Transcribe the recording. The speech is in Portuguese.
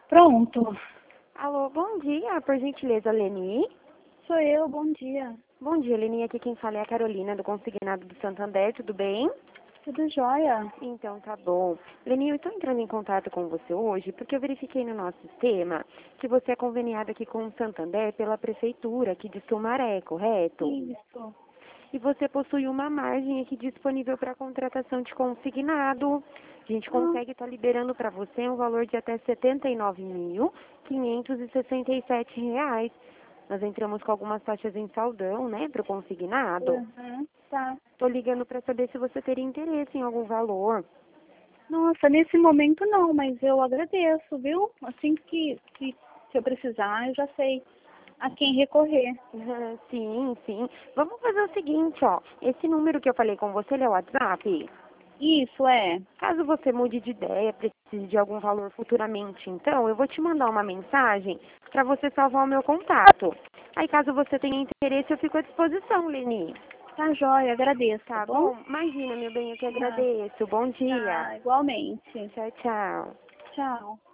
Pronto. Alô, bom dia, por gentileza, Leni. Sou eu, bom dia. Bom dia, Leni, aqui quem fala é a Carolina, do Consignado do Santander, tudo bem? Tudo jóia? Então, tá bom. Leni, eu estou entrando em contato com você hoje porque eu verifiquei no nosso sistema que você é conveniada aqui com o Santander pela Prefeitura aqui de Sumaré, correto? Isso. E você possui uma margem aqui disponível para contratação de consignado. A gente consegue estar liberando para você um valor de até R$ 79.567. Nós entramos com algumas taxas em saldão, né, para o consignado. Tá. Tô ligando para saber se você teria interesse em algum valor. Nossa, nesse momento não, mas eu agradeço, viu? Assim que se eu precisar, eu já sei a quem recorrer. Sim, sim. Vamos fazer o seguinte, ó. Esse número que eu falei com você, ele é o WhatsApp? Isso, é. Caso você mude de ideia, precise de algum valor futuramente, então, eu vou te mandar uma mensagem para você salvar o meu contato. Aí, caso você tenha interesse, eu fico à disposição, Leni. Tá jóia, agradeço, tá Tá bom? bom? Imagina, meu bem, eu que Tá, agradeço. Bom dia. tá, igualmente. Tchau, tchau. Tchau.